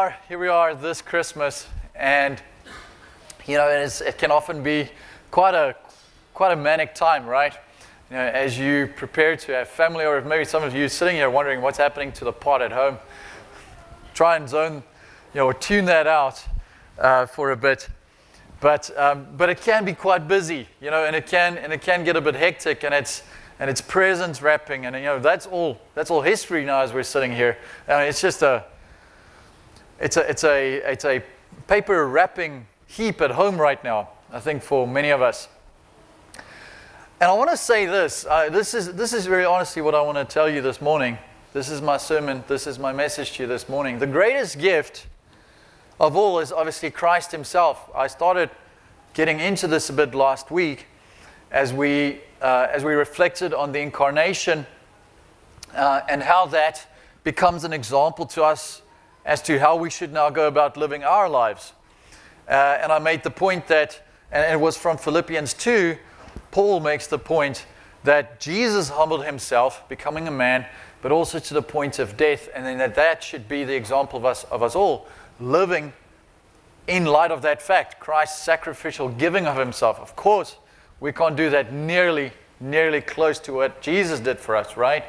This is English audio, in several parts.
we are this Christmas, and it can often be quite a manic time, right? As you prepare to have family, or if maybe some of you sitting here wondering what's happening to the pot at home, try and zone, or tune that out for a bit. But it can be quite busy, and it can get a bit hectic, and it's presents wrapping, and that's all history now as we're sitting here. It's just it's a paper wrapping heap at home right now, I think, for many of us. And I want to say this. This is very honestly what I want to tell you this morning. This is my sermon. This is my message to you this morning. The greatest gift of all is obviously Christ Himself. I started getting into this a bit last week as we reflected on the incarnation and how that becomes an example to us as to how we should now go about living our lives. And I made the point that, and it was from Philippians 2, Paul makes the point that Jesus humbled Himself, becoming a man, but also to the point of death, and then that should be the example of us all, living in light of that fact, Christ's sacrificial giving of Himself. Of course, we can't do that nearly close to what Jesus did for us, right?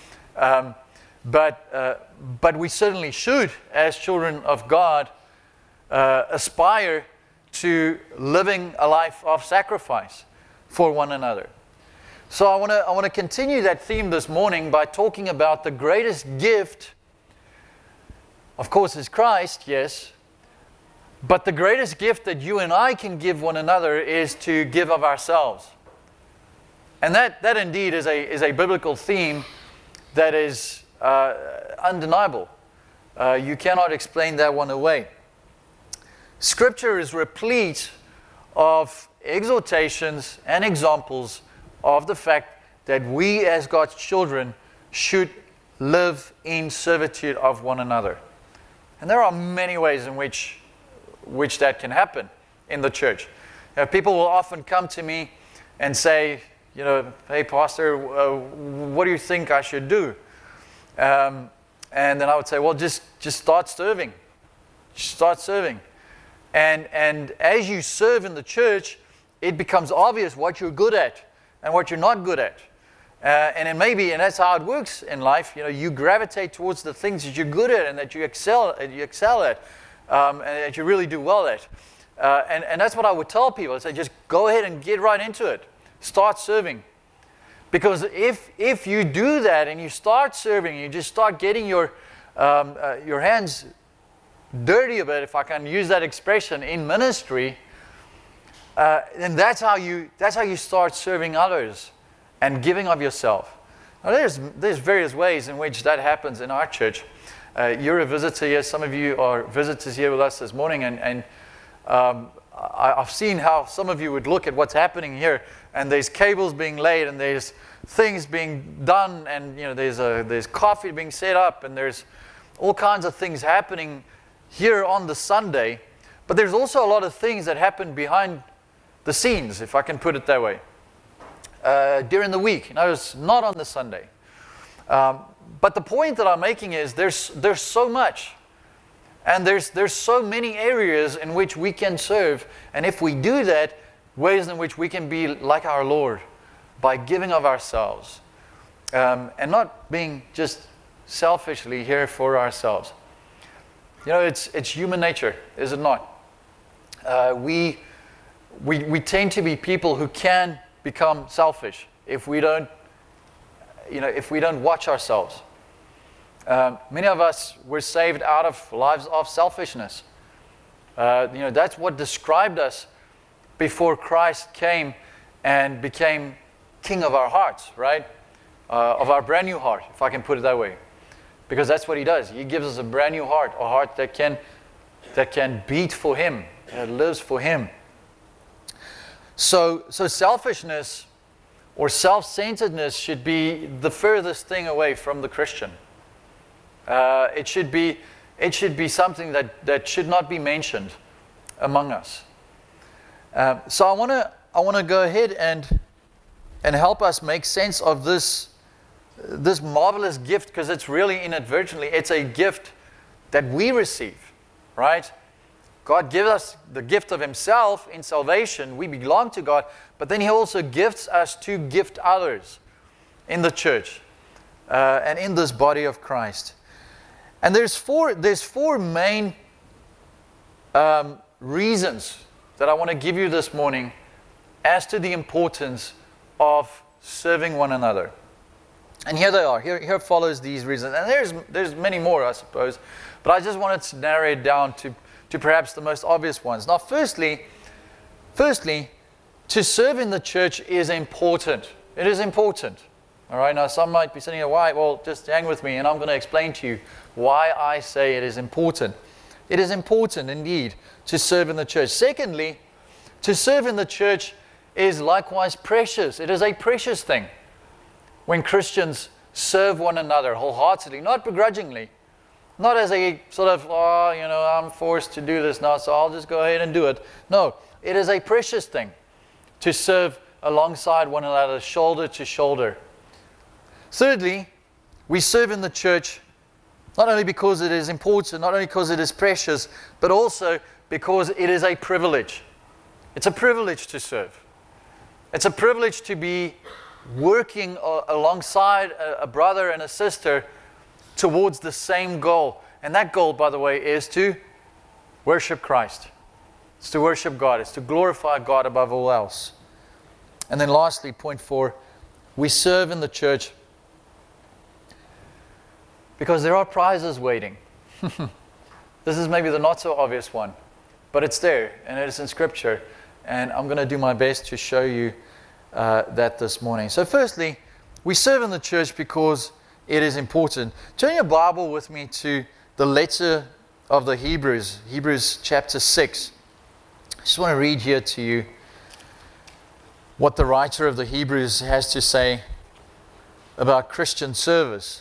But we certainly should, as children of God, aspire to living a life of sacrifice for one another. So I want to continue that theme this morning by talking about the greatest gift, of course, is Christ, yes, but the greatest gift that you and I can give one another is to give of ourselves. And that indeed is a biblical theme that is undeniable. You cannot explain that one away. Scripture is replete of exhortations and examples of the fact that we as God's children should live in servitude of one another. And there are many ways in which that can happen in the church. People will often come to me and say, hey, Pastor, what do you think I should do? And then I would say, well, just start serving. Start serving. And as you serve in the church, it becomes obvious what you're good at and what you're not good at. And it may be, and that's how it works in life, you gravitate towards the things that you're good at and that you excel at, and that you really do well at. And that's what I would tell people. I say, just go ahead and get right into it. Start serving. Because if you do that and you start serving, you just start getting your hands dirty a bit, if I can use that expression, in ministry, then that's how you start serving others and giving of yourself. Now, there's various ways in which that happens in our church. You're a visitor here. Some of you are visitors here with us this morning, and I've seen how some of you would look at what's happening here, and there's cables being laid, and there's things being done, and there's coffee being set up, and there's all kinds of things happening here on the Sunday. But there's also a lot of things that happen behind the scenes, if I can put it that way, during the week. It's not on the Sunday. But the point that I'm making is there's so much. And there's so many areas in which we can serve. And if we do that, ways in which we can be like our Lord by giving of ourselves. And not being just selfishly here for ourselves. It's human nature, is it not? We tend to be people who can become selfish if we don't watch ourselves. Many of us were saved out of lives of selfishness. That's what described us before Christ came and became King of our hearts, right? Of our brand new heart, if I can put it that way. Because that's what He does. He gives us a brand new heart, a heart that can beat for Him, that lives for Him. So selfishness or self-centeredness should be the furthest thing away from the Christian. It should be something that should not be mentioned among us. So I want to go ahead and help us make sense of this marvelous gift, because it's really inadvertently, it's a gift that we receive. right? God gives us the gift of Himself in salvation. We belong to God, but then He also gifts us to gift others in the church and in this body of Christ. And there's four main reasons that I want to give you this morning as to the importance of serving one another. And here they are. Here follows these reasons. And there's many more, I suppose. But I just wanted to narrow it down to perhaps the most obvious ones. Now, firstly, to serve in the church is important. It is important. All right, now some might be saying, why? Well, just hang with me and I'm going to explain to you why I say it is important. It is important indeed to serve in the church. Secondly, to serve in the church is likewise precious. It is a precious thing when Christians serve one another wholeheartedly, not begrudgingly, not as a sort of, I'm forced to do this now, so I'll just go ahead and do it. No, it is a precious thing to serve alongside one another, shoulder to shoulder. Thirdly, we serve in the church not only because it is important, not only because it is precious, but also because it is a privilege. It's a privilege to serve. It's a privilege to be working alongside a brother and a sister towards the same goal. And that goal, by the way, is to worship Christ. It's to worship God. It's to glorify God above all else. And then lastly, point 4, we serve in the church because there are prizes waiting. This is maybe the not so obvious one, but it's there and it is in Scripture. And I'm going to do my best to show you that this morning. So firstly, we serve in the church because it is important. Turn your Bible with me to the letter of the Hebrews, Hebrews chapter 6. I just want to read here to you what the writer of the Hebrews has to say about Christian service.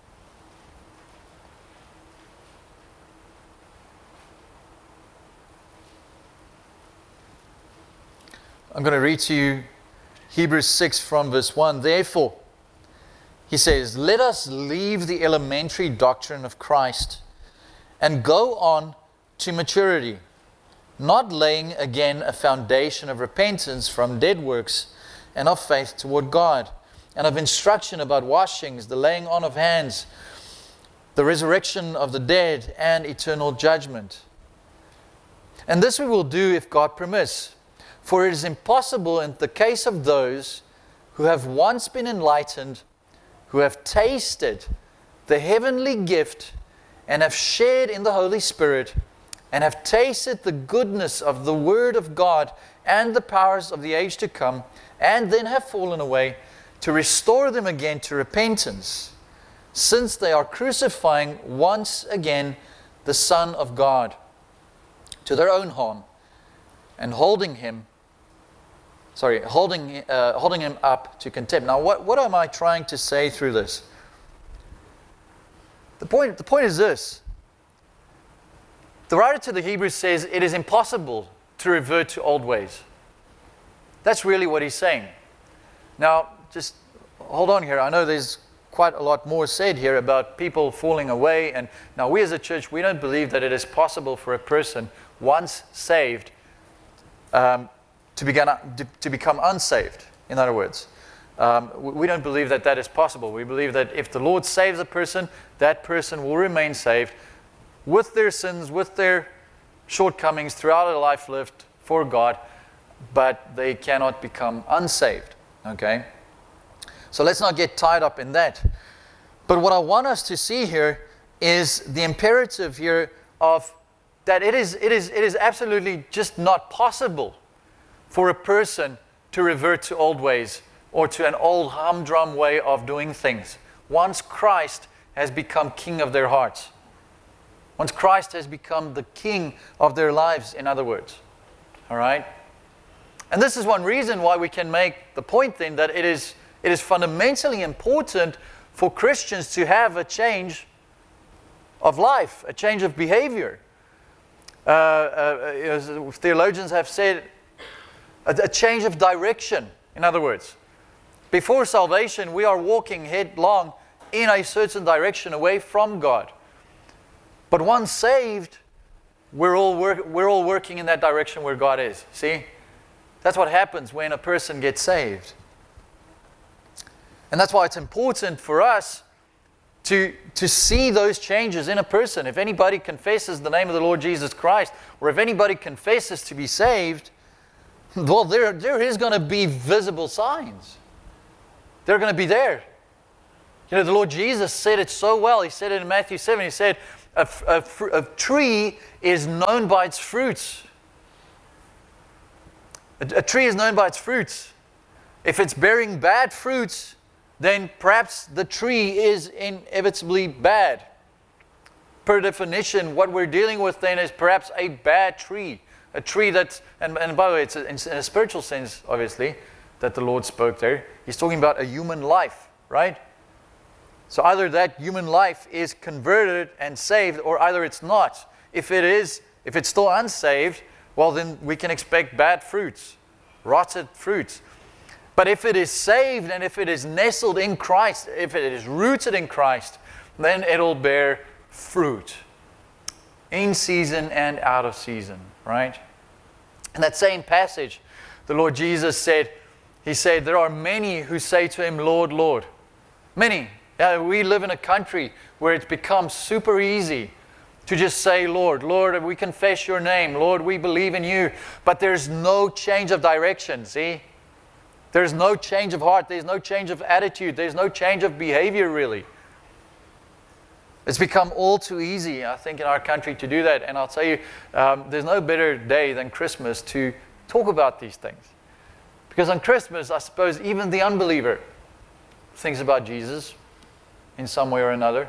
I'm going to read to you Hebrews 6 from verse 1. Therefore, he says, let us leave the elementary doctrine of Christ and go on to maturity, not laying again a foundation of repentance from dead works and of faith toward God, and of instruction about washings, the laying on of hands, the resurrection of the dead, and eternal judgment. And this we will do if God permits. For it is impossible in the case of those who have once been enlightened, who have tasted the heavenly gift and have shared in the Holy Spirit and have tasted the goodness of the Word of God and the powers of the age to come, and then have fallen away, to restore them again to repentance, since they are crucifying once again the Son of God to their own harm and holding him up to contempt. Now, what am I trying to say through this? The point is this. The writer to the Hebrews says it is impossible to revert to old ways. That's really what he's saying. Now, just hold on here. I know there's quite a lot more said here about people falling away. And now we as a church, we don't believe that it is possible for a person once saved to become unsaved, in other words. We don't believe that that is possible. We believe that if the Lord saves a person, that person will remain saved with their sins, with their shortcomings throughout a life lived for God, but they cannot become unsaved. Okay? So let's not get tied up in that. But what I want us to see here is the imperative here of that it is absolutely just not possible for a person to revert to old ways or to an old humdrum way of doing things. Once Christ has become king of their hearts. Once Christ has become the king of their lives, in other words. All right? And this is one reason why we can make the point then that it is fundamentally important for Christians to have a change of life, a change of behavior. Theologians have said a change of direction, in other words. Before salvation, we are walking headlong in a certain direction away from God. But once saved, we're all working in that direction where God is. See? That's what happens when a person gets saved. And that's why it's important for us to see those changes in a person. If anybody confesses the name of the Lord Jesus Christ, or if anybody confesses to be saved, well, there is going to be visible signs. They're going to be there. You know, the Lord Jesus said it so well. He said it in Matthew 7. He said, a tree is known by its fruits. A tree is known by its fruits. If it's bearing bad fruits, then perhaps the tree is inevitably bad. Per definition, what we're dealing with then is perhaps a bad tree. A tree that's, and by the way, it's in a spiritual sense, obviously, that the Lord spoke there. He's talking about a human life, right? So either that human life is converted and saved, or either it's not. If it's still unsaved, well, then we can expect bad fruits, rotted fruits. But if it is saved and if it is nestled in Christ, if it is rooted in Christ, then it'll bear fruit. In season and out of season, right? In that same passage, the Lord Jesus said, He said, there are many who say to Him, Lord, Lord. Many. We live in a country where it's become super easy to just say, Lord, Lord, we confess Your name. Lord, we believe in You. But there's no change of direction, see? There's no change of heart. There's no change of attitude. There's no change of behavior, really. It's become all too easy, I think, in our country to do that. And I'll tell you, there's no better day than Christmas to talk about these things. Because on Christmas, I suppose, even the unbeliever thinks about Jesus in some way or another.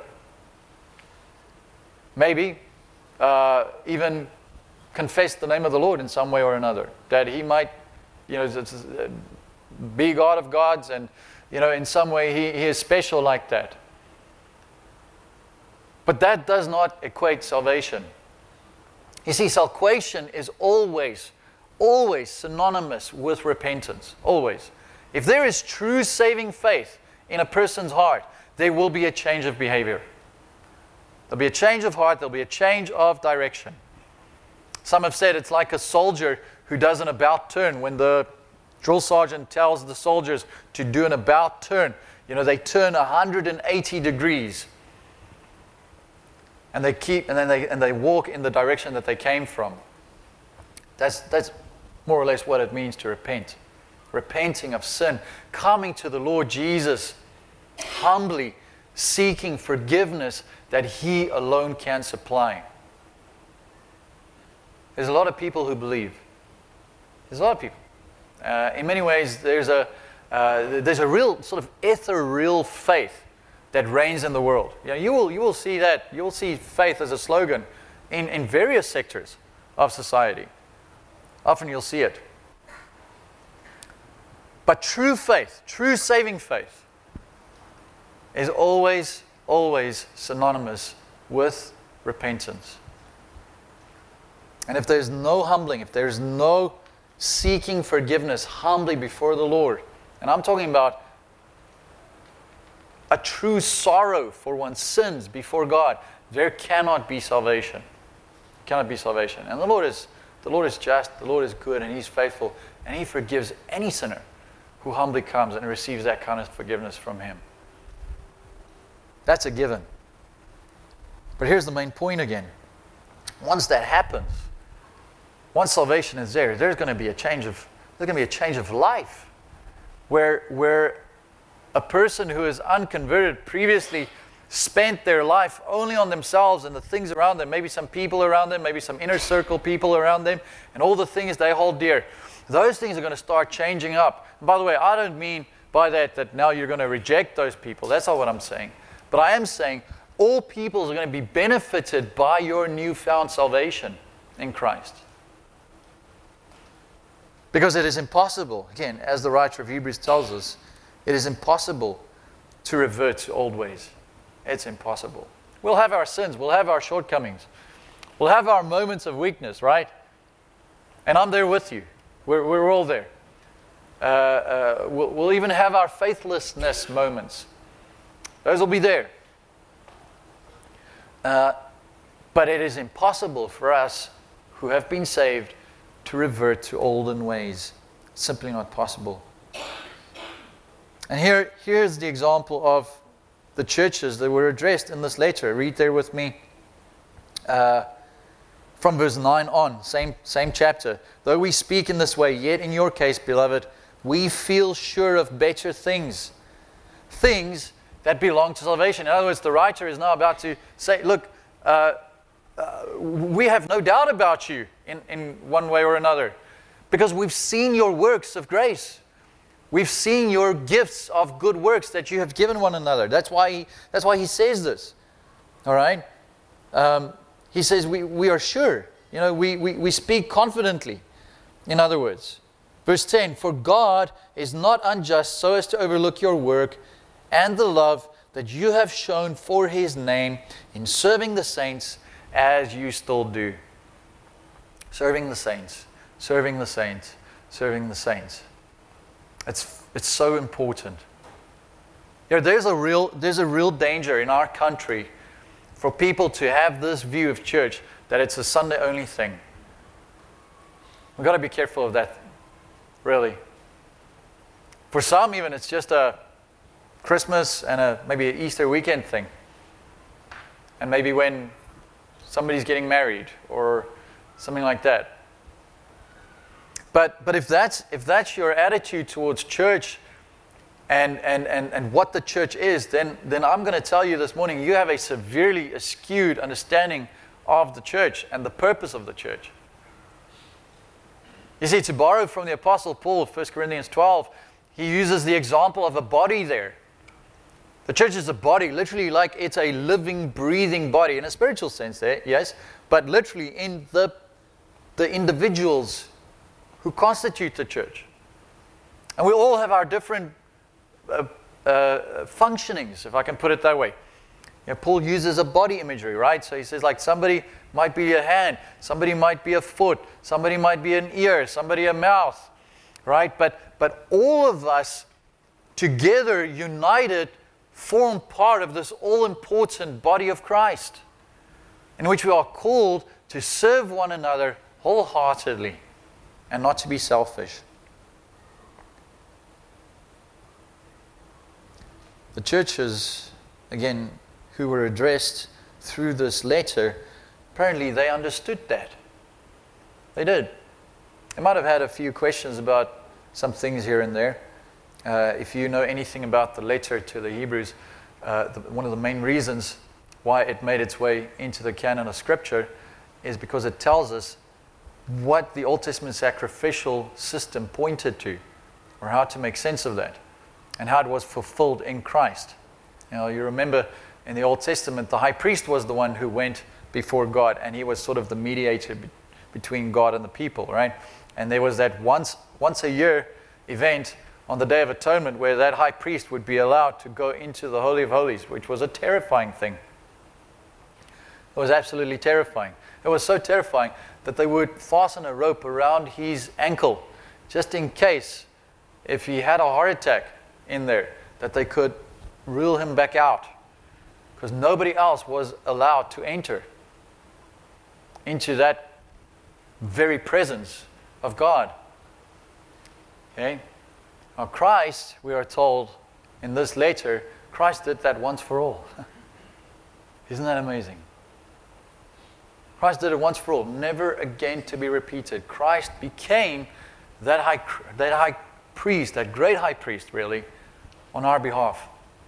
Maybe even confess the name of the Lord in some way or another. That He might, be God of gods, and in some way He is special like that. But that does not equate salvation. You see, salvation is always synonymous with repentance. Always. If there is true saving faith in a person's heart, there will be a change of behavior. There'll be a change of heart. There'll be a change of direction. Some have said it's like a soldier who does an about turn. When the drill sergeant tells the soldiers to do an about turn, they turn 180 degrees. And they walk in the direction that they came from. That's more or less what it means to repent. Repenting of sin, coming to the Lord Jesus, humbly seeking forgiveness that He alone can supply. There's a lot of people who believe. There's a lot of people. In many ways, there's a real sort of ethereal faith that reigns in the world. You will see that. You will see faith as a slogan in various sectors of society. Often you'll see it. But true faith, true saving faith, is always synonymous with repentance. And if there's no humbling, if there's no seeking forgiveness humbly before the Lord, and I'm talking about a true sorrow for one's sins before God, there cannot be salvation. Cannot be salvation. And the Lord is just, the Lord is good, and He's faithful, and He forgives any sinner who humbly comes and receives that kind of forgiveness from Him. That's a given. But here's the main point again. Once that happens, once salvation is there, there's going to be a change of life, where a person who is unconverted previously spent their life only on themselves and the things around them, maybe some people around them, maybe some inner circle people around them, and all the things they hold dear. Those things are going to start changing up. And by the way, I don't mean by that now you're going to reject those people. That's not what I'm saying. But I am saying all peoples are going to be benefited by your newfound salvation in Christ. Because it is impossible, again, as the writer of Hebrews tells us, it is impossible to revert to old ways. It's impossible. We'll have our sins. We'll have our shortcomings. We'll have our moments of weakness, right? And I'm there with you. We're all there. We'll even have our faithlessness moments. Those will be there. But it is impossible for us who have been saved to revert to olden ways. Simply not possible. And here's the example of the churches that were addressed in this letter. Read there with me from verse 9 on, same chapter. Though we speak in this way, yet in your case, beloved, we feel sure of better things. Things that belong to salvation. In other words, the writer is now about to say, look, we have no doubt about you in one way or another, because we've seen your works of grace. We've seen your gifts of good works that you have given one another. That's why he says this. All right? He says we are sure. We speak confidently. In other words, verse 10, for God is not unjust so as to overlook your work and the love that you have shown for His name in serving the saints as you still do. Serving the saints, serving the saints, serving the saints. It's so important. There's a real danger in our country for people to have this view of church that it's a Sunday only thing. We've got to be careful of that, really. For some, even, it's just a Christmas and maybe an Easter weekend thing. And maybe when somebody's getting married or something like that. But if that's your attitude towards church and what the church is, then I'm going to tell you this morning, you have a severely skewed understanding of the church and the purpose of the church. You see, to borrow from the Apostle Paul, 1 Corinthians 12, he uses the example of a body there. The church is a body, literally like it's a living, breathing body, in a spiritual sense there, yes, but literally in the individuals who constitute the church. And we all have our different functionings, if I can put it that way. Paul uses a body imagery, right? So he says like somebody might be a hand, somebody might be a foot, somebody might be an ear, somebody a mouth, right? But all of us together, united, form part of this all-important body of Christ, in which we are called to serve one another wholeheartedly and not to be selfish. The churches, again, who were addressed through this letter, apparently they understood that. They did. They might have had a few questions about some things here and there. If you know anything about the letter to the Hebrews, one of the main reasons why it made its way into the canon of Scripture is because it tells us what the Old Testament sacrificial system pointed to, or how to make sense of that, and how it was fulfilled in Christ. You remember in the Old Testament, the high priest was the one who went before God, and he was sort of the mediator between God and the people, right? And there was that once a year event on the Day of Atonement where that high priest would be allowed to go into the Holy of Holies, which was a terrifying thing. It was absolutely terrifying. It was so terrifying that they would fasten a rope around his ankle just in case, if he had a heart attack in there, that they could reel him back out, because nobody else was allowed to enter into that very presence of God. Okay? Now Christ, we are told in this letter, Christ did that once for all. Isn't that amazing? Christ did it once for all, never again to be repeated. Christ became that high priest, that great high priest, really, on our behalf,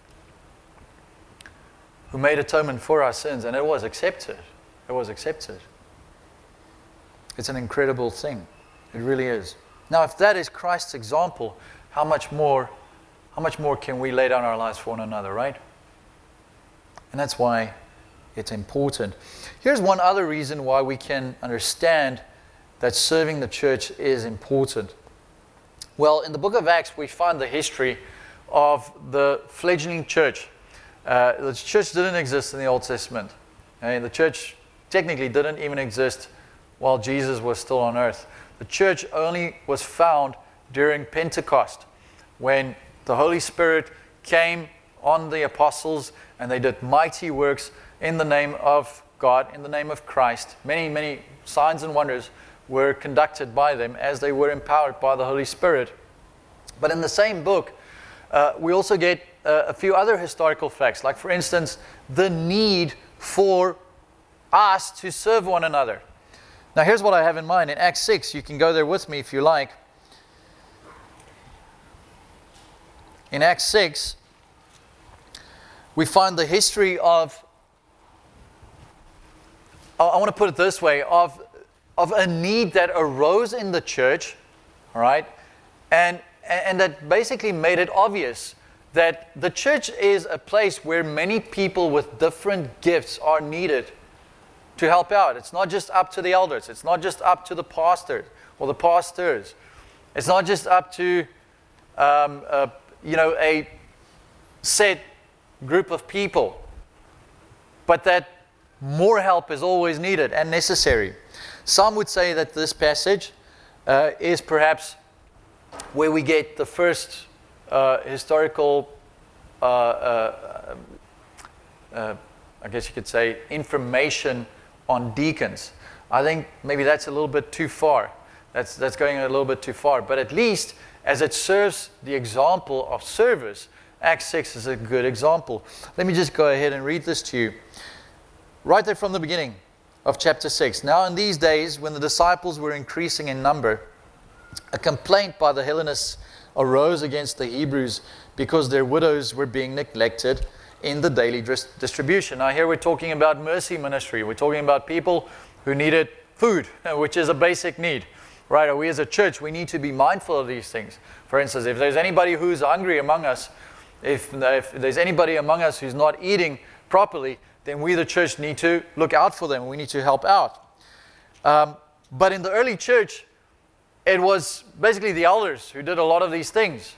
who made atonement for our sins, and it was accepted. It was accepted. It's an incredible thing. It really is. Now, if that is Christ's example, how much more can we lay down our lives for one another, right? And that's why it's important. Here's one other reason why we can understand that serving the church is important. Well, in the book of Acts, we find the history of the fledgling church. The church didn't exist in the Old Testament. Okay? The church technically didn't even exist while Jesus was still on earth. The church only was found during Pentecost, when the Holy Spirit came on the apostles and they did mighty works in the name of God, in the name of Christ. Many, many signs and wonders were conducted by them as they were empowered by the Holy Spirit. But in the same book, we also get a few other historical facts, like, for instance, the need for us to serve one another. Now, here's what I have in mind. In Acts 6, you can go there with me if you like. In Acts 6, we find the history of, I want to put it this way, of a need that arose in the church, all right, and that basically made it obvious that the church is a place where many people with different gifts are needed to help out. It's not just up to the elders. It's not just up to the pastor or the pastors. It's not just up to a set group of people, but that more help is always needed and necessary. Some would say that this passage is perhaps where we get the first historical, I guess you could say, information on deacons. I think maybe that's a little bit too far. That's going a little bit too far. But at least as it serves the example of service, Acts 6 is a good example. Let me just go ahead and read this to you. Right there from the beginning of chapter 6. Now in these days, when the disciples were increasing in number, a complaint by the Hellenists arose against the Hebrews because their widows were being neglected in the daily distribution. Now here we're talking about mercy ministry. We're talking about people who needed food, which is a basic need, right? Or we as a church, we need to be mindful of these things. For instance, if there's anybody who's hungry among us, if there's anybody among us who's not eating properly, then we, the church, need to look out for them. We need to help out. But in the early church, it was basically the elders who did a lot of these things.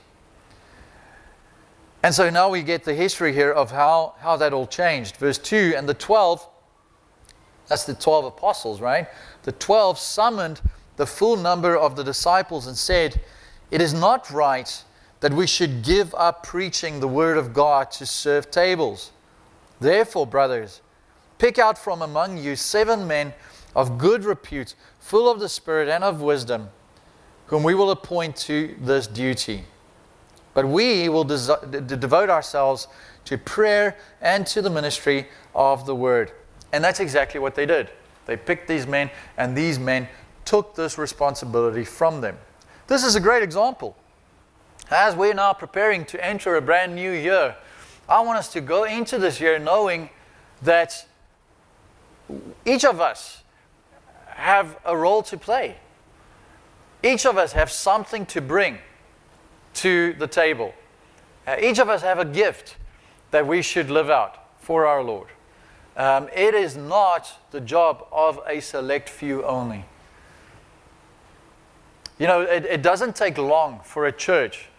And so now we get the history here of how that all changed. Verse 2, and the 12, that's the 12 apostles, right? The 12 summoned the full number of the disciples and said, "It is not right that we should give up preaching the word of God to serve tables. Therefore, brothers, pick out from among you 7 men of good repute, full of the Spirit and of wisdom, whom we will appoint to this duty. But we will devote ourselves to prayer and to the ministry of the word." And that's exactly what they did. They picked these men, and these men took this responsibility from them. This is a great example. As we're now preparing to enter a brand new year, I want us to go into this year knowing that each of us have a role to play. Each of us have something to bring to the table. Each of us have a gift that we should live out for our Lord. It is not the job of a select few only. You know, it doesn't take long for a church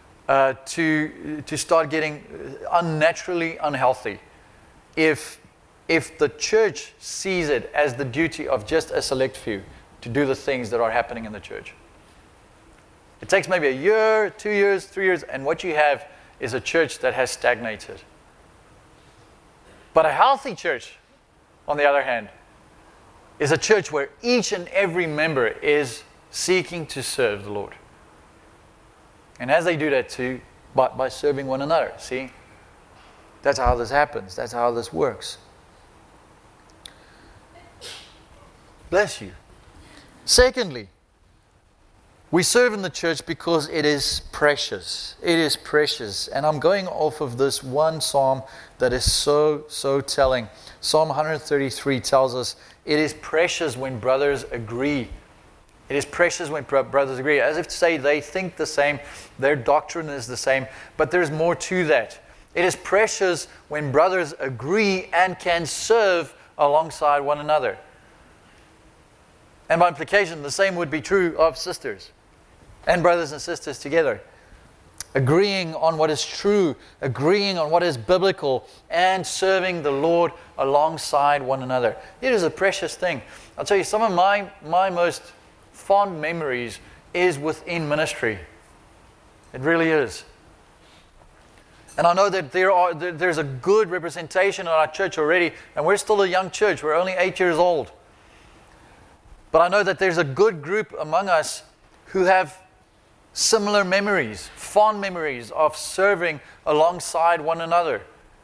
to start getting unnaturally unhealthy if the church sees it as the duty of just a select few to do the things that are happening in the church. It takes maybe a year, 2 years, 3 years, and what you have is a church that has stagnated. But a healthy church, on the other hand, is a church where each and every member is seeking to serve the Lord. And as they do that too, by serving one another, see? That's how this happens. That's how this works. Bless you. Secondly, we serve in the church because it is precious. It is precious. And I'm going off of this one psalm that is so telling. Psalm 133 tells us, it is precious when brothers agree. It is precious when brothers agree. As if to say they think the same, their doctrine is the same, but there's more to that. It is precious when brothers agree and can serve alongside one another. And by implication, the same would be true of sisters and brothers and sisters together. Agreeing on what is true, agreeing on what is biblical, and serving the Lord alongside one another. It is a precious thing. I'll tell you, some of my most fond memories is within ministry. It really is. And I know that there's a good representation in our church already, and we're still a young church. We're only 8 years old. But I know that there's a good group among us who have similar memories, fond memories of serving alongside one another.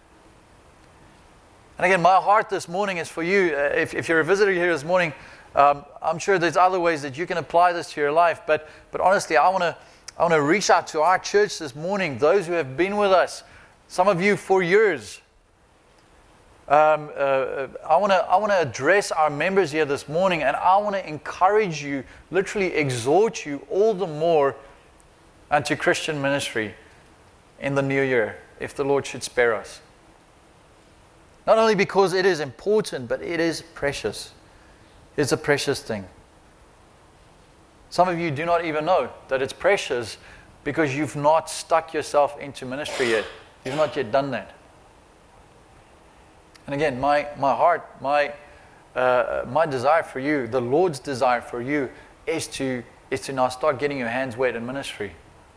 And again, my heart this morning is for you. If you're a visitor here this morning, I'm sure there's other ways that you can apply this to your life. But honestly, I want to reach out to our church this morning, those who have been with us, some of you for years. I want to address our members here this morning, and I want to encourage you, literally exhort you all the more unto Christian ministry in the new year, if the Lord should spare us. Not only because it is important, but it is precious. It's a precious thing. Some of you do not even know that it's precious because you've not stuck yourself into ministry yet. You've not yet done that. And again, my heart, my desire for you, the Lord's desire for you, is to now start getting your hands wet in ministry.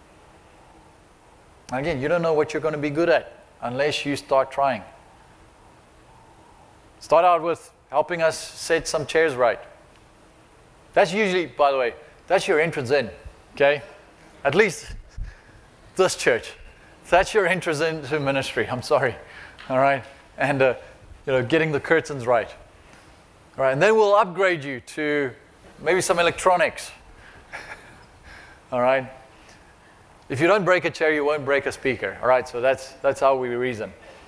And again, you don't know what you're going to be good at unless you start trying. Start out with helping us set some chairs right. That's usually, by the way, that's your entrance in, okay? At least this church. That's your entrance into ministry. I'm sorry, all right? And, getting the curtains right. All right, and then we'll upgrade you to maybe some electronics. All right? If you don't break a chair, you won't break a speaker. All right, so that's how we reason.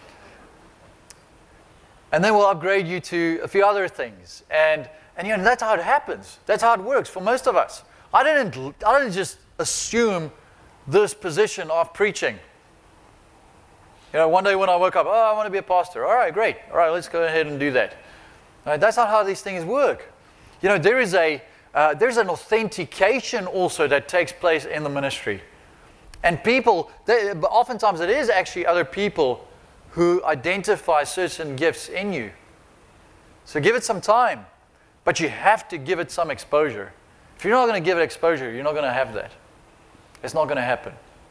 And then we'll upgrade you to a few other things. And that's how it happens. That's how it works for most of us. I didn't just assume this position of preaching. One day when I woke up, I want to be a pastor. All right, great. All right, let's go ahead and do that. All right, that's not how these things work. There's an authentication also that takes place in the ministry. And people, oftentimes it is actually other people who identify certain gifts in you. So give it some time, but you have to give it some exposure. If you're not going to give it exposure, you're not going to have that. It's not going to happen.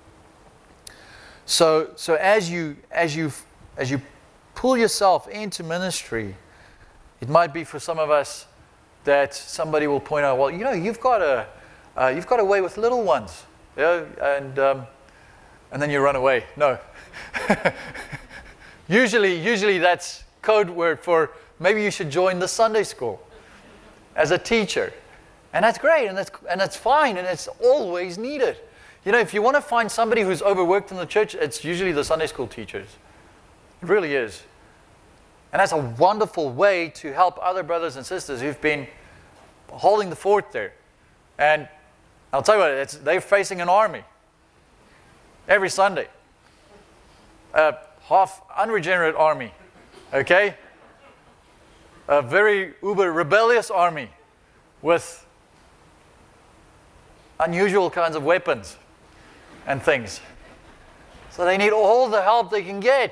So as you pull yourself into ministry, it might be for some of us that somebody will point out, well, you've got a way with little ones, and then you run away. No. Usually that's code word for maybe you should join the Sunday school as a teacher. And that's great, and that's fine, and it's always needed. If you want to find somebody who's overworked in the church, it's usually the Sunday school teachers. It really is. And that's a wonderful way to help other brothers and sisters who've been holding the fort there. And I'll tell you what, they're facing an army every Sunday. A half unregenerate army, okay? A very uber rebellious army with unusual kinds of weapons and things. So they need all the help they can get.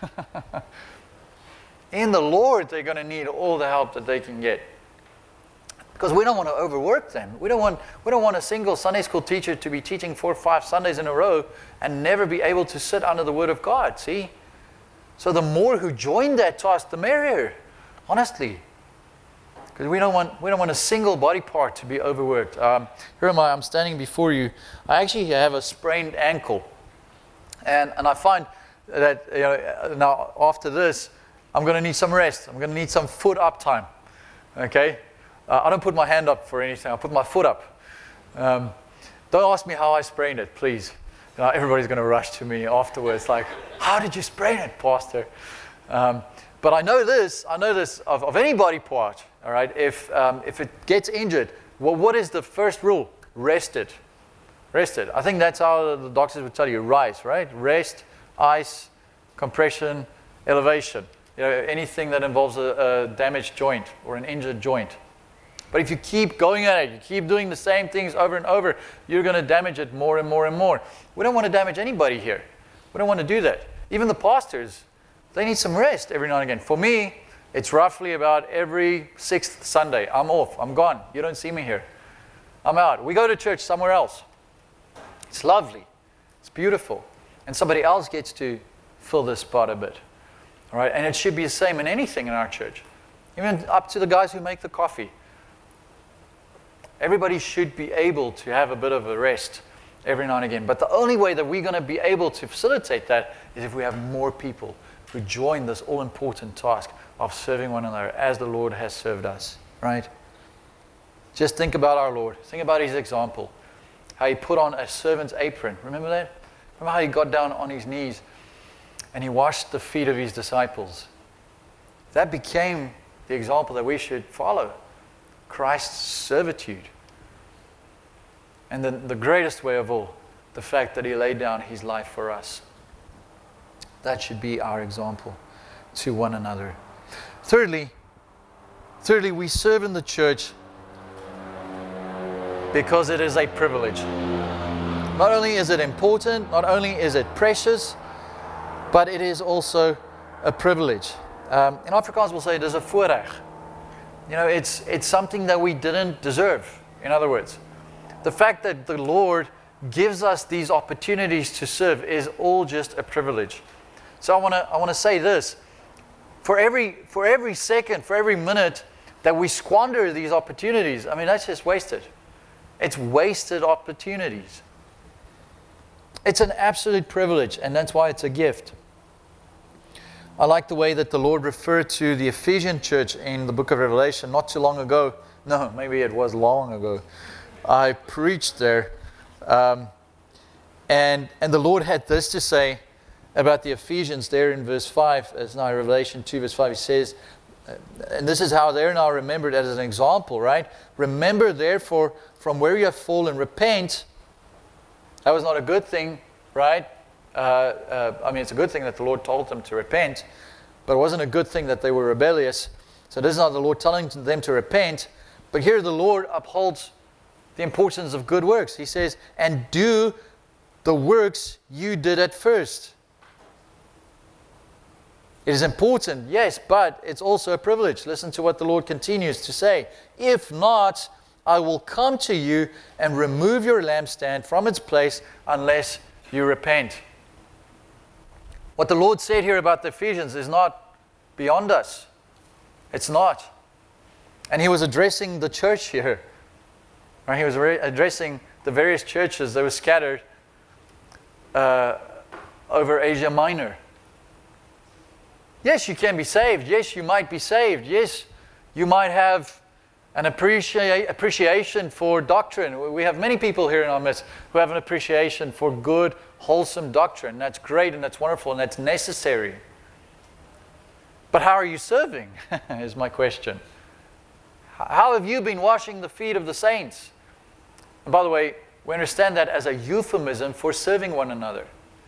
In the Lord, they're going to need all the help that they can get. Because we don't want to overwork them. We don't want a single Sunday school teacher to be teaching 4 or 5 Sundays in a row and never be able to sit under the Word of God, see? So the more who join that task, the merrier, honestly. Because we don't want a single body part to be overworked. Here am I, I'm standing before you. I actually have a sprained ankle. And I find that now after this, I'm going to need some rest. I'm going to need some foot up time. Okay? I don't put my hand up for anything. I put my foot up. Don't ask me how I sprained it, please. Everybody's going to rush to me afterwards like, how did you sprain it, Pastor? But I know this of any body part. All right, if it gets injured, well, what is the first rule? Rest it. Rest it. I think that's how the doctors would tell you. RICE, right? Rest, ice, compression, elevation. Anything that involves a damaged joint or an injured joint. But if you keep going at it, you keep doing the same things over and over, you're going to damage it more and more and more. We don't want to damage anybody here. We don't want to do that. Even the pastors, they need some rest every now and again. For me, it's roughly about every 6th Sunday. I'm off. I'm gone. You don't see me here. I'm out. We go to church somewhere else. It's lovely. It's beautiful. And somebody else gets to fill this spot a bit. All right? And it should be the same in anything in our church. Even up to the guys who make the coffee. Everybody should be able to have a bit of a rest every now and again. But the only way that we're going to be able to facilitate that is if we have more people who join this all-important task of serving one another as the Lord has served us. Right? Just think about our Lord. Think about His example. How He put on a servant's apron. Remember that? Remember how He got down on His knees and He washed the feet of His disciples. That became the example that we should follow. Christ's servitude. And then the greatest way of all, the fact that He laid down His life for us. That should be our example to one another. Thirdly, we serve in the church because it is a privilege. Not only is it important, not only is it precious, but it is also a privilege. In Afrikaans we'll say it is 'n voorreg. You know, it's something that we didn't deserve, in other words. The fact that the Lord gives us these opportunities to serve is all just a privilege. So I want to say this. For every second, for every minute that we squander these opportunities, I mean, that's just wasted. It's wasted opportunities. It's an absolute privilege, and that's why it's a gift. I like the way that the Lord referred to the Ephesian church in the book of Revelation not too long ago. No, maybe it was long ago. I preached there. And the Lord had this to say about the Ephesians there in verse 5. As now Revelation 2 verse 5, He says, and this is how they're now remembered as an example, right? Remember therefore from where you have fallen, repent. That was not a good thing, right? I mean, it's a good thing that the Lord told them to repent, but it wasn't a good thing that they were rebellious. So this is not the Lord telling them to repent, but here the Lord upholds the importance of good works. He says, and do the works you did at first. It is important, yes, but it's also a privilege. Listen to what the Lord continues to say. If not, I will come to you and remove your lampstand from its place unless you repent. What the Lord said here about the Ephesians is not beyond us. It's not. And He was addressing the church here. Right? He was addressing the various churches that were scattered over Asia Minor. Yes, you can be saved. Yes, you might be saved. Yes, you might have an appreciation for doctrine. We have many people here in our midst who have an appreciation for good, wholesome doctrine. That's great and that's wonderful and that's necessary. But how are you serving, is my question. How have you been washing the feet of the saints? And by the way, we understand that as a euphemism for serving one another.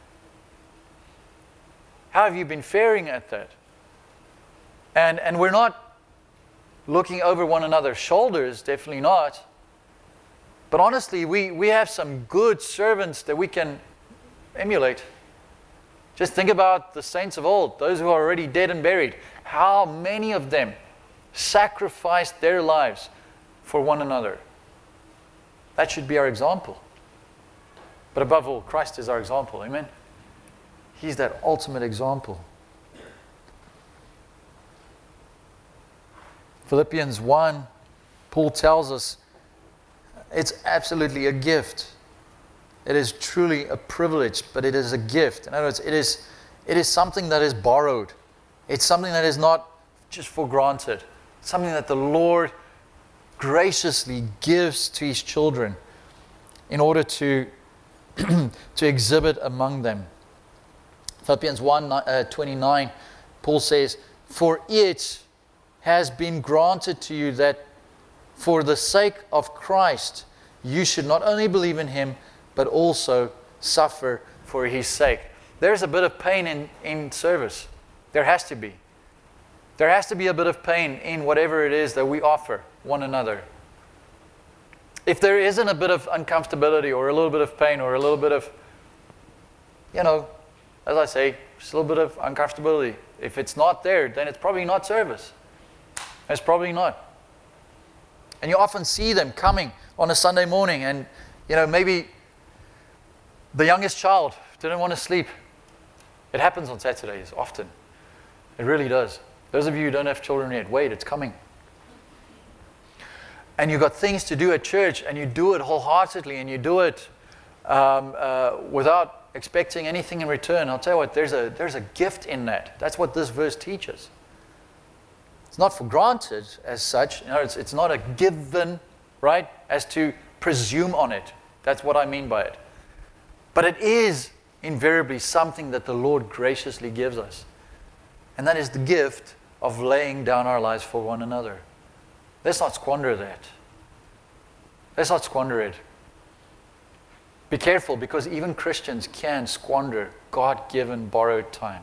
How have you been faring at that? And we're not looking over one another's shoulders, definitely not. But honestly, we have some good servants that we can emulate. Just think about the saints of old, those who are already dead and buried. How many of them sacrificed their lives for one another? That should be our example. But above all, Christ is our example. Amen? He's that ultimate example. Philippians 1, Paul tells us it's absolutely a gift. It is truly a privilege, but it is a gift. In other words, it is something that is borrowed. It's something that is not just for granted. It's something that the Lord graciously gives to His children in order to exhibit among them. Philippians 1:29, Paul says, for it has been granted to you that for the sake of Christ, you should not only believe in Him, but also suffer for His sake. There's a bit of pain in service. There has to be. There has to be a bit of pain in whatever it is that we offer one another. If there isn't a bit of uncomfortability or a little bit of pain or a little bit of, as I say, just a little bit of uncomfortability. If it's not there, then it's probably not service. It's probably not. And you often see them coming on a Sunday morning and, maybe the youngest child didn't want to sleep. It happens on Saturdays often. It really does. Those of you who don't have children yet, wait, it's coming. And you've got things to do at church, and you do it wholeheartedly, and you do it without expecting anything in return. I'll tell you what, there's a gift in that. That's what this verse teaches. It's not for granted as such. It's not a given, right, as to presume on it. That's what I mean by it. But it is invariably something that the Lord graciously gives us. And that is the gift of laying down our lives for one another. Let's not squander that. Let's not squander it. Be careful, because even Christians can squander God-given borrowed time.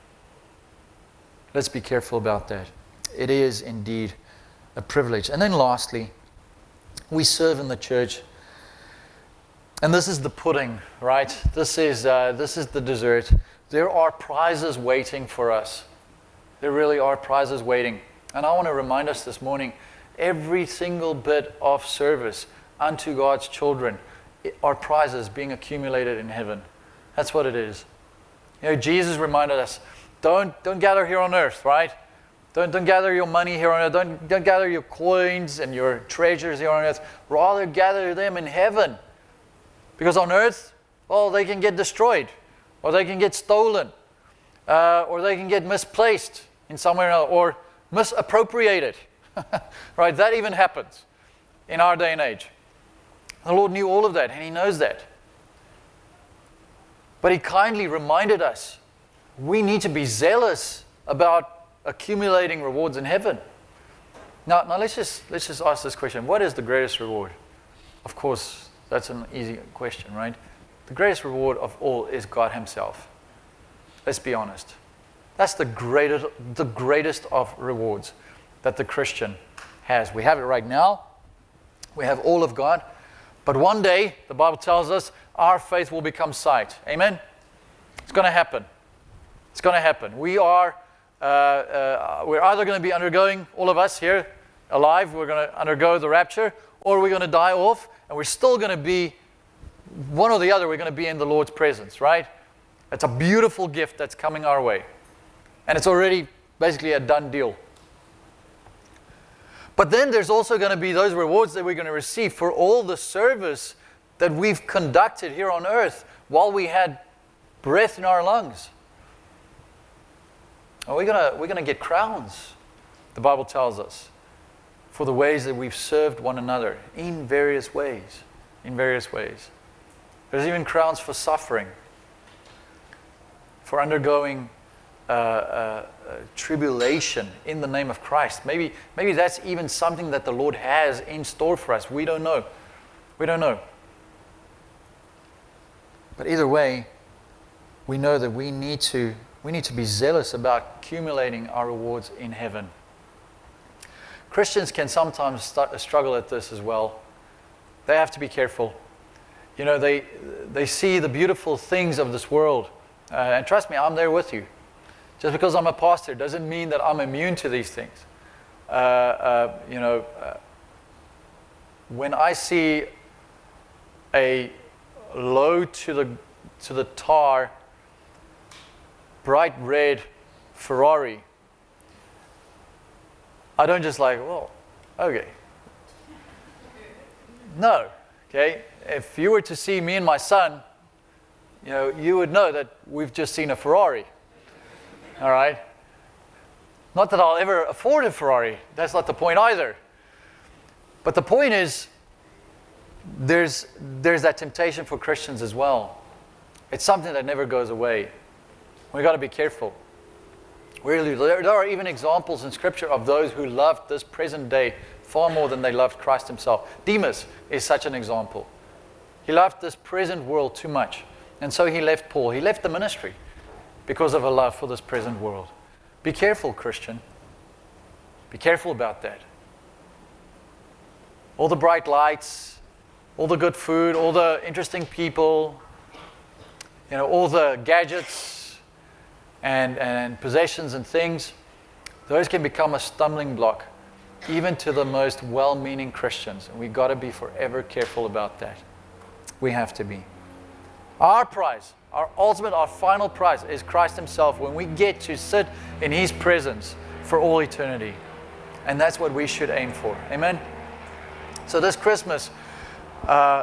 Let's be careful about that. It is indeed a privilege. And then lastly, we serve in the church. And this is the pudding, right? This is the dessert. There are prizes waiting for us. There really are prizes waiting. And I want to remind us this morning, every single bit of service unto God's children are prizes being accumulated in heaven. That's what it is. Jesus reminded us, don't gather here on earth, right? Don't gather your money here on earth. Don't gather your coins and your treasures here on earth. Rather gather them in heaven. Because on earth, well, they can get destroyed, or they can get stolen, or they can get misplaced in somewhere else, or misappropriated. Right? That even happens in our day and age. The Lord knew all of that, and He knows that. But He kindly reminded us, we need to be zealous about accumulating rewards in heaven. Now let's just ask this question. What is the greatest reward? Of course, that's an easy question, right? The greatest reward of all is God Himself. Let's be honest. That's the greatest of rewards that the Christian has. We have it right now. We have all of God. But one day, the Bible tells us, our faith will become sight. Amen? It's going to happen. It's going to happen. We're either going to be undergoing, all of us here alive, we're going to undergo the rapture, or we're going to die off, and we're still going to be, one or the other, we're going to be in the Lord's presence, right? It's a beautiful gift that's coming our way. And it's already basically a done deal. But then there's also going to be those rewards that we're going to receive for all the service that we've conducted here on earth while we had breath in our lungs. And we're going to get crowns, the Bible tells us, for the ways that we've served one another in various ways. In various ways. There's even crowns for suffering, for undergoing tribulation in the name of Christ. Maybe that's even something that the Lord has in store for us. We don't know. We don't know. But either way, we know that we need to be zealous about accumulating our rewards in heaven. Christians can sometimes struggle at this as well. They have to be careful. They see the beautiful things of this world. And trust me, I'm there with you. Just because I'm a pastor doesn't mean that I'm immune to these things. When I see a low to the tar, bright red Ferrari, I don't just like, well, okay. No, okay. If you were to see me and my son, you would know that we've just seen a Ferrari. All right? Not that I'll ever afford a Ferrari. That's not the point either. But the point is, there's that temptation for Christians as well. It's something that never goes away. We've got to be careful. Really, there are even examples in Scripture of those who loved this present day far more than they loved Christ Himself. Demas is such an example. He loved this present world too much. And so he left Paul. He left the ministry because of a love for this present world. Be careful, Christian. Be careful about that. All the bright lights, all the good food, all the interesting people, all the gadgets and possessions and things, those can become a stumbling block, even to the most well-meaning Christians. And we've got to be forever careful about that. We have to be. Our prize our final prize is Christ Himself, when we get to sit in His presence for all eternity. And that's what we should aim for. Amen? So this Christmas, go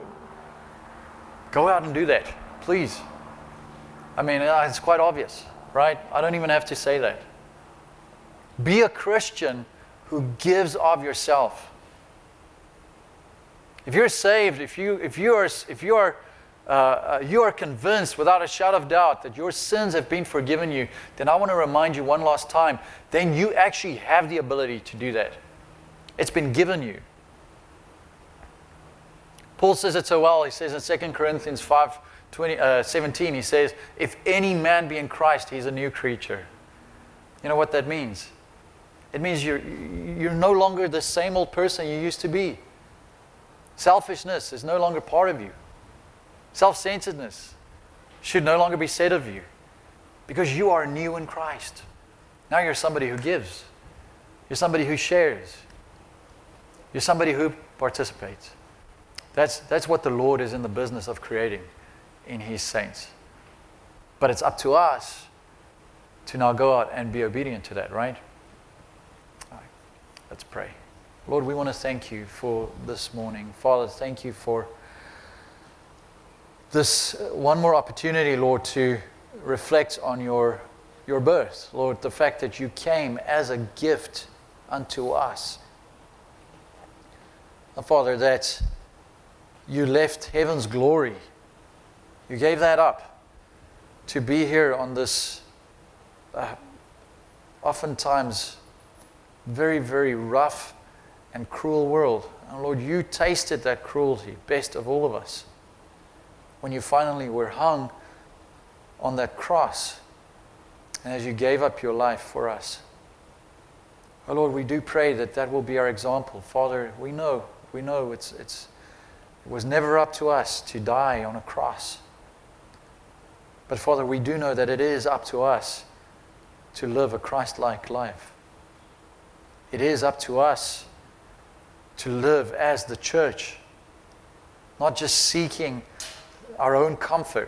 out and do that, please. I mean, it's quite obvious, right? I don't even have to say that. Be a Christian who gives of yourself. If you're saved, if you are convinced without a shadow of doubt that your sins have been forgiven you, then I want to remind you one last time, then you actually have the ability to do that. It's been given you. Paul says it so well. He says in 2 Corinthians 5:17, he says, if any man be in Christ, he's a new creature. You know what that means? It means you're no longer the same old person you used to be. Selfishness is no longer part of you. Self-centeredness should no longer be said of you, because you are new in Christ. Now you're somebody who gives. You're somebody who shares. You're somebody who participates. That's what the Lord is in the business of creating in His saints. But it's up to us to now go out and be obedient to that, right? All right, let's pray. Lord, we want to thank You for this morning. Father, thank You for this one more opportunity, Lord, to reflect on your birth. Lord, the fact that You came as a gift unto us. And Father, that You left heaven's glory. You gave that up to be here on this oftentimes very, very rough and cruel world. And Lord, You tasted that cruelty, best of all of us, when You finally were hung on that cross, and as You gave up Your life for us. Oh Lord, we do pray that that will be our example. Father, we know it was never up to us to die on a cross. But Father, we do know that it is up to us to live a Christ-like life. It is up to us to live as the church, not just seeking our own comfort,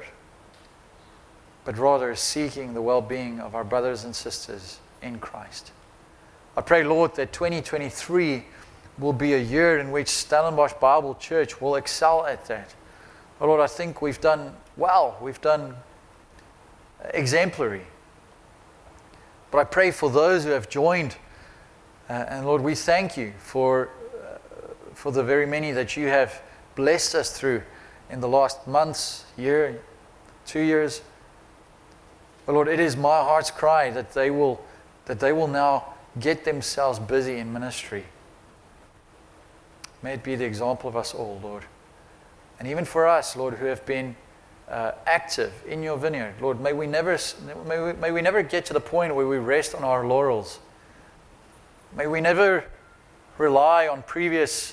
but rather seeking the well-being of our brothers and sisters in Christ. I pray, Lord, that 2023 will be a year in which Stellenbosch Bible Church will excel at that. Oh Lord, I think we've done well. We've done exemplary. But I pray for those who have joined. And Lord, we thank You for the very many that You have blessed us through in the last months, year, 2 years. But Lord, it is my heart's cry that they will now get themselves busy in ministry. May it be the example of us all, Lord. And even for us, Lord, who have been active in Your vineyard, Lord, may we never get to the point where we rest on our laurels. May we never rely on previous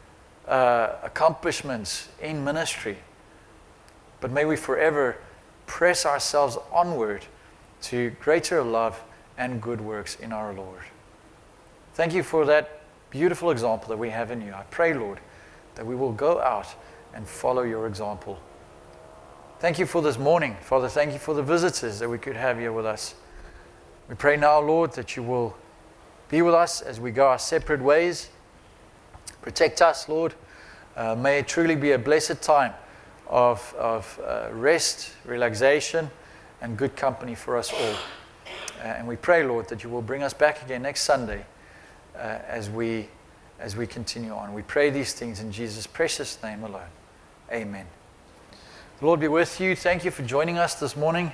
accomplishments in ministry, but may we forever press ourselves onward to greater love and good works in our Lord. Thank You for that beautiful example that we have in You. I pray, Lord, that we will go out and follow Your example. Thank You for this morning. Father, thank You for the visitors that we could have here with us. We pray now, Lord, that You will be with us as we go our separate ways. Protect us, Lord. May it truly be a blessed time of rest, relaxation, and good company for us all. And we pray, Lord, that You will bring us back again next Sunday as we continue on. We pray these things in Jesus' precious name alone. Amen. The Lord be with you. Thank you for joining us this morning.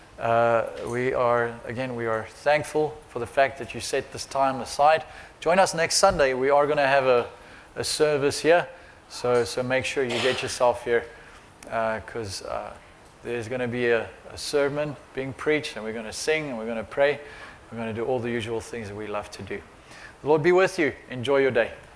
We are thankful for the fact that you set this time aside. Join us next Sunday. We are going to have a service here, so make sure you get yourself here, because there's going to be a sermon being preached, and we're going to sing, and we're going to pray. We're going to do all the usual things that we love to do. The Lord be with you. Enjoy your day.